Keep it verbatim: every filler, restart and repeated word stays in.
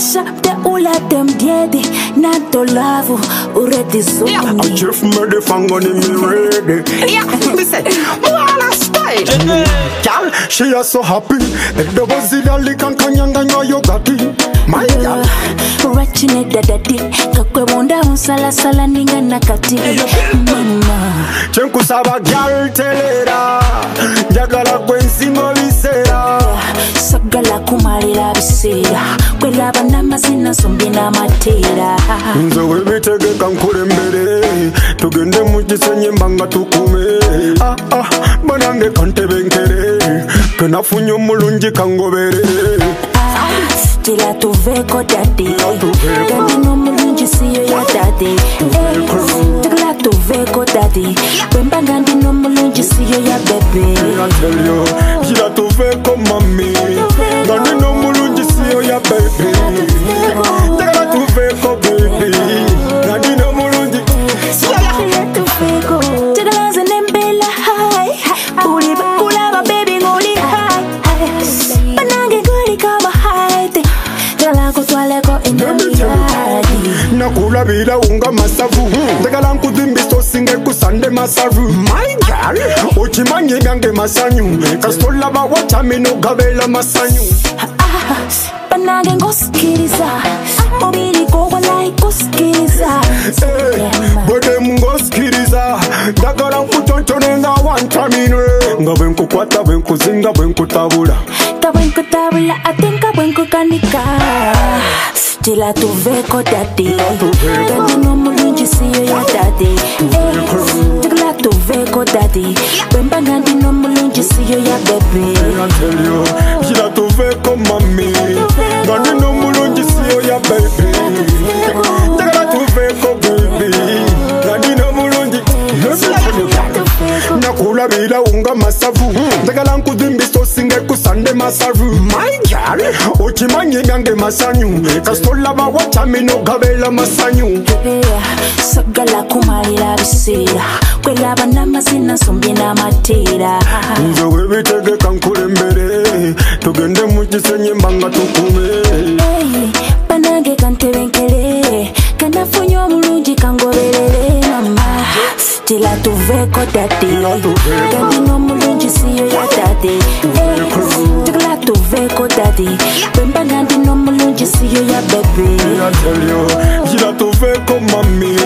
Masha de ula dem diedi Nato lavu uredi zuni I Jeff me the fangoni me ready. Yeah, listen, Moana style. Girl, she is so happy. The bozilla likan kanyanga no yogati. My girl, Rachine dadadi Kakwe wonda unsala sala ninga nakati Mama Chenku saba girl telera. Jagala kwensi mo visera. Sagala kumalira bisera Kwela banama zina sombi na matera Nzo webitege kankure mbere. Tugende mujisenye mbanga tukume. Ah ah, banange kante benkere. Kena funyo mulunji kangobere. Tila tuveko daddy Daddy no mulunji siyo ya daddy Tila tuveko daddy Wemba ngandi no mulunji siyo ya bebe I tell you, tila tuveko mami Ngandi no mulunji siyo ya baby. Tila tuveko baby Ngandi no mulunji Tila tuveko Tila zanembela hai Uli bakulaba baby ngoli hai Banange guli kama hai Tila kutwaleko indemiyadi Nakula bila unga masavu. Tegala nkudimbisto singe kusande masavu. My girl, ochimanyi gange masanyu. Kastola ba wachami no gabela masanyu. Banange ngoskiriza Mobili kwa walai kuskiriza Bode mungoskiriza. Dagala nkutonchone nga wantamine. Nga bwenku kwata bwenku zinga bwenku tabula. Tabwenku tabula atenka bwenku kanika Tila tuveko daddy Daddy no mulunji siyo ya daddy Tila tuveko daddy Wemba ngandi no mulunji siyo ya bebe I tell you, tila tuveko mami Ngandi no mulunji siyo ya baby. Tegala tuveko baby Ngandi no mulunji. Nakula bila unga masavu. Tegala nkudimbisto singe kusande masavu. My girl, ochimanyi gange masanyu. Kastola ba wachami no gabela masanyu. Sagala kumalira bisera Kwela banama zina sombi na matera Nzo webitege kankure mbere. Tugende mujisenye mbanga tukume. Banange kantebenkele Kanafunyo mulunji kangoberere mama Tila tuveko daddy Daddy no mulunji siyo ya daddy Tila tuveko daddy Wemba ngandi no mulunji siyo ya bebe I tell you, tila tuveko mami